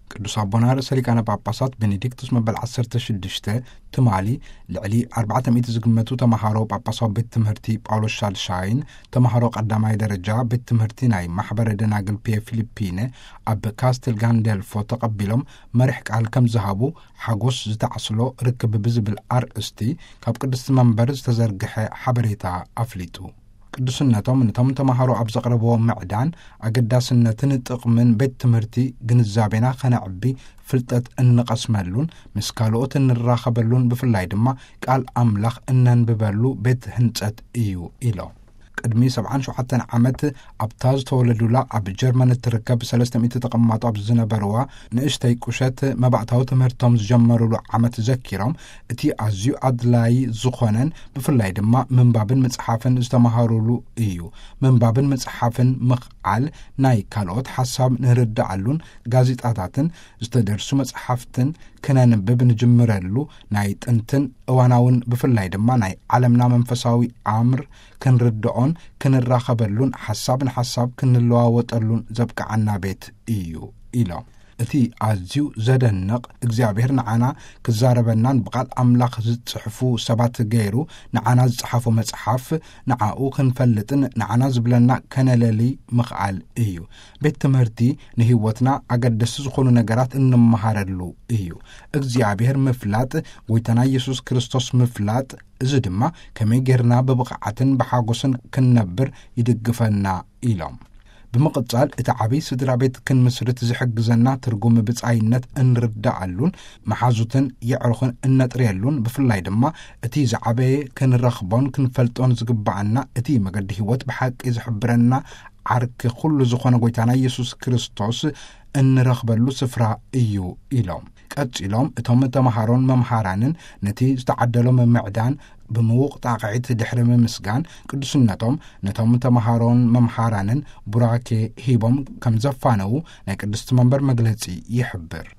ቅዱስ አቡነ ርእሰ ሊቃነ ጳጳሳት ቤኔዲክቱስ መበል 16 ትማሊ ልዕሊ 400 ዝግመቱ ተማሃሮ ጳጳሳዊ ቤት ትምህርቲ ጳውሎስ ሻልሻይን ተማሃሮ ቀዳማይ ደረጃ ቤት ትምህርቲ ናይ ማሕበረ ደናግል ፊሊፒነ ኣብ ካስትል ጋንዴልፎ ተቐቢሎም መሪሕ ቃል ከም ዝሃቡ ሓጎስ ዝተዓስሎ ርክብ ብዝብል ኣርእስቲ ካብ ቅድስቲ መንበር ዝተዘርግሐ ሓበሬታ ኣፍሊጡ ቅዱስነቶም ነቶም ተማሃሮ ኣብ ዘቕረብዎ ምዕዳን ኣገዳስነትን ጥቕምን ቤት ትምህርቲ ግንዛቤና ከነዕቢ ፍልጠት እንቐስመሉን ምስ ካልኦት እንራኸበሉን ብፍላይ ድማ ቃል ኣምላኽ እነንብበሉ ቤት ህንጸት እዩ ኢሎም ቅድሚ 77 ዓመት ኣብታ ዝተወለዱላ ኣብ ጀርመን እትርከብ 300 ተቐማጡ ኣብ ዝነበርዋ ንእሽተይ ቁሸት መባእታዊ ትምህርቶም ዝጀመሩሉ ዓመት ዘኪሮም እቲ ኣዝዩ ኣድላይ ዝኾነን ብፍላይ ድማ ምንባብን መጽሓፍን ዝተማሃሩሉ እዩ ምንባብን መጽሓፍን ምኽዓል ናይ ካልኦት ሓሳብ ንርዳኣሉን ጋዜጣታትን ዝተደርሱ መጽሓፍትን ክነንብብ ንጅምረሉ ናይ ጥንትን እዋናውን ብፍላይ ድማ ናይ ዓለምና መንፈሳዊ ኣምር ክንርድኦን ክንራኸበሉን ሓሳብን ሓሳብ ክንለዋወጠሉን ዘብቃዓና ቤት እዩ ኢሎም እቲ ኣዝዩ ዘደንቕ እግዚአብሔር ንዓና ክዛረበናን ብቃል ኣምላኽ ዝጽሕፉ ሰባት ገይሩ ንዓና ዝጽሓፉ መጽሓፍ ንዓኡ ክንፈልጥን ንዓና ዝብለና ከነለሊ ምኽዓል እዩ ቤት ትምህርቲ ንህይወትና ኣገደስቲ ዝኾኑ ነገራት እንመሃረሉ እዩ እግዚአብሔር ምፍላጥ ጎይታና ኢየሱስ ክርስቶስ ምፍላጥ እዚ ድማ ከመይ ጌርና በብቕዓትን ብሓጎስን ክንነብር ይድግፈና ኢሎም ብምቕጻል እቲ ዓበይ ስድራ ቤት ክንምስርት ዝሕግዘና ትርጉም ብጻይነት እንርዳኣሉን መሓዙትን የዕርኹን እነጥርየሉን ብፍላይ ድማ እቲ ዝዓበየ ክንረኽቦን ክንፈልጦን ዝግባአና እቲ መገዲ ህይወት ብሓቂ ዝሕብረና ዓርኪ ኩሉ ዝኾነ ጎይታና ኢየሱስ ክርስቶስ እንረኽበሉ ስፍራ እዩ ኢሎም ቀፂሎም እቶም ተማሃሮን መምሃራንን ነቲ ዝተዓደሎም ምዕዳን ብምውቕ ጣቕዒት ድሕሪ ምምስጋን ቅዱስነቶም ነቶም ተማሃሮን መምሃራንን ቡራኬ ሂቦም ከም ዘፋነው ናይ ቅድስቲ መንበር መግለጺ ይሕብር